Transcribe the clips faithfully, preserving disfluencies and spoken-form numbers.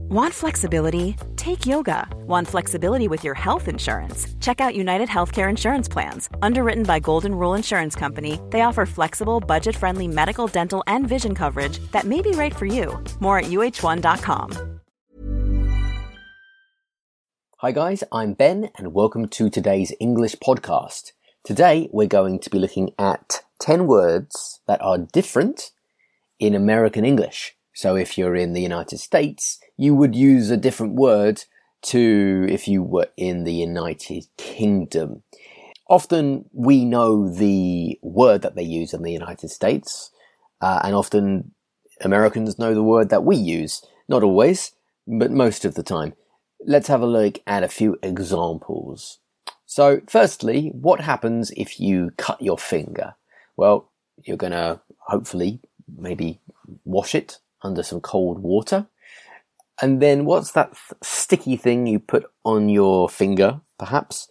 Want flexibility? Take yoga. Want flexibility with your health insurance? Check out United Healthcare Insurance Plans. Underwritten by Golden Rule Insurance Company, they offer flexible, budget-friendly medical, dental, and vision coverage that may be right for you. More at U H one dot com. Hi guys, I'm Ben and welcome to today's English podcast. Today we're going to be looking at ten words that are different in American English. So if you're in the United States, you would use a different word to if you were in the United Kingdom. Often we know the word that they use in the United States, uh, and often Americans know the word that we use. Not always, but most of the time. Let's have a look at a few examples. So firstly, what happens if you cut your finger? Well, you're going to hopefully maybe wash it under some cold water. And then what's that th- sticky thing you put on your finger, perhaps,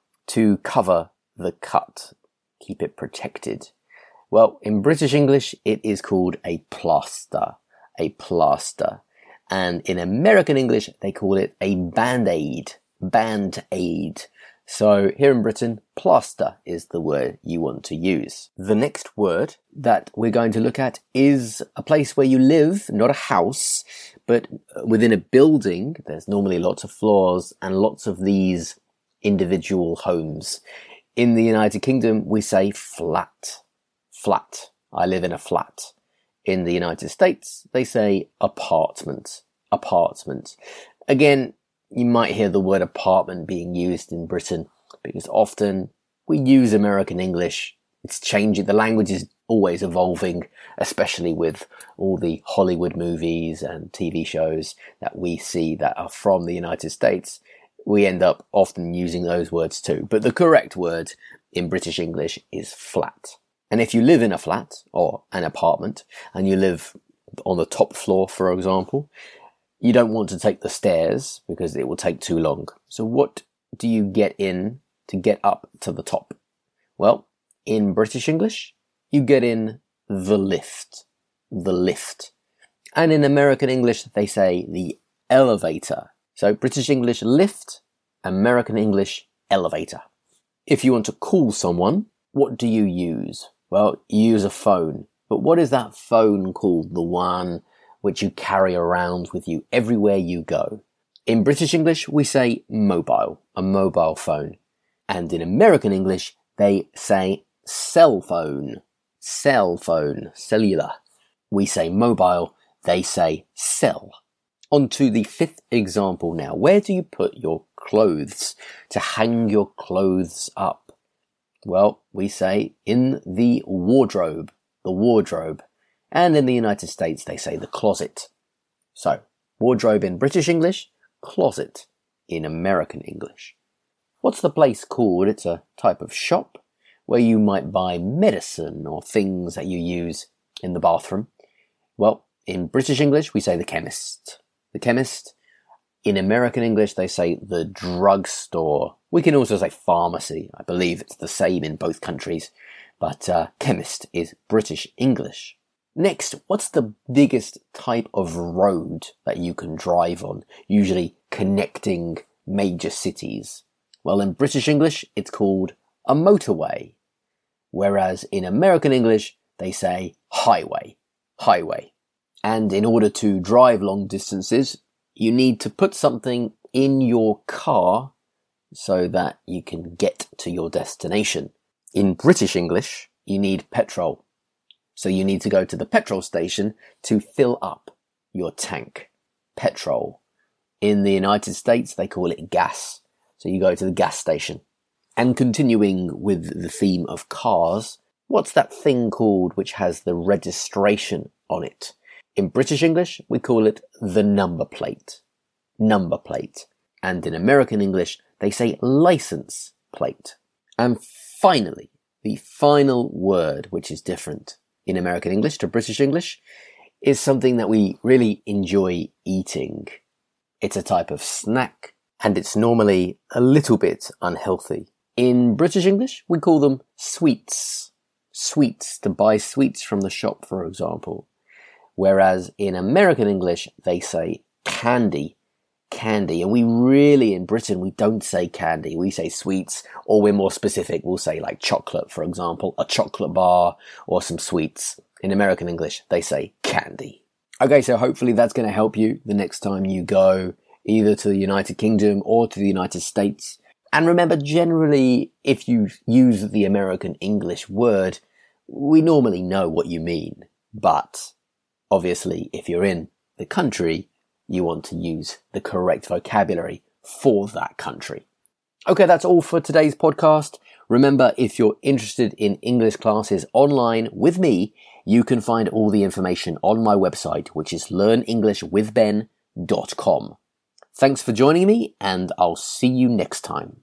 to cover the cut, keep it protected? Well, in British English, it is called a plaster, a plaster. And in American English, they call it a band-aid, band-aid. So here in Britain, plaster is the word you want to use. The next word that we're going to look at is a place where you live, not a house, but within a building. There's normally lots of floors and lots of these individual homes. In the United Kingdom, we say flat, flat. I live in a flat. In the United States, they say apartment, apartment. Again, you might hear the word apartment being used in Britain because often we use American English. It's changing. The language is always evolving, especially with all the Hollywood movies and T V shows that we see that are from the United States. We end up often using those words too. But the correct word in British English is flat. And if you live in a flat or an apartment and you live on the top floor, for example, you don't want to take the stairs because it will take too long. So what do you get in to get up to the top? Well, in British English, you get in the lift, the lift. And in American English, they say the elevator. So British English lift, American English elevator. If you want to call someone, what do you use? Well, you use a phone. But what is that phone called? The one which you carry around with you everywhere you go. In British English, we say mobile, a mobile phone. And in American English, they say cell phone, cell phone, cellular. We say mobile, they say cell. On to the fifth example now. Where do you put your clothes to hang your clothes up? Well, we say in the wardrobe, the wardrobe. And in the United States, they say the closet. So, wardrobe in British English, closet in American English. What's the place called? It's a type of shop where you might buy medicine or things that you use in the bathroom. Well, in British English, we say the chemist. The chemist. In American English, they say the drugstore. We can also say pharmacy. I believe it's the same in both countries. But uh, chemist is British English. Next, what's the biggest type of road that you can drive on, usually connecting major cities? Well, in British English, it's called a motorway, whereas in American English, they say highway, highway. And in order to drive long distances, you need to put something in your car so that you can get to your destination. In British English, you need petrol. So you need to go to the petrol station to fill up your tank. Petrol. In the United States, they call it gas. So you go to the gas station. And continuing with the theme of cars, what's that thing called which has the registration on it? In British English, we call it the number plate. Number plate. And in American English, they say license plate. And finally, the final word which is different in American English to British English is something that we really enjoy eating. It's a type of snack and it's normally a little bit unhealthy. In British English, we call them sweets. Sweets, to buy sweets from the shop, for example. Whereas in American English, they say candy. Candy. And we really, in Britain, we don't say candy. We say sweets, or we're more specific. We'll say like chocolate, for example, a chocolate bar or some sweets. In American English, they say candy. Okay, so hopefully that's going to help you the next time you go either to the United Kingdom or to the United States. And remember, generally, if you use the American English word, we normally know what you mean. But obviously, if you're in the country, you want to use the correct vocabulary for that country. Okay, that's all for today's podcast. Remember, if you're interested in English classes online with me, you can find all the information on my website, which is learn english with ben dot com. Thanks for joining me, and I'll see you next time.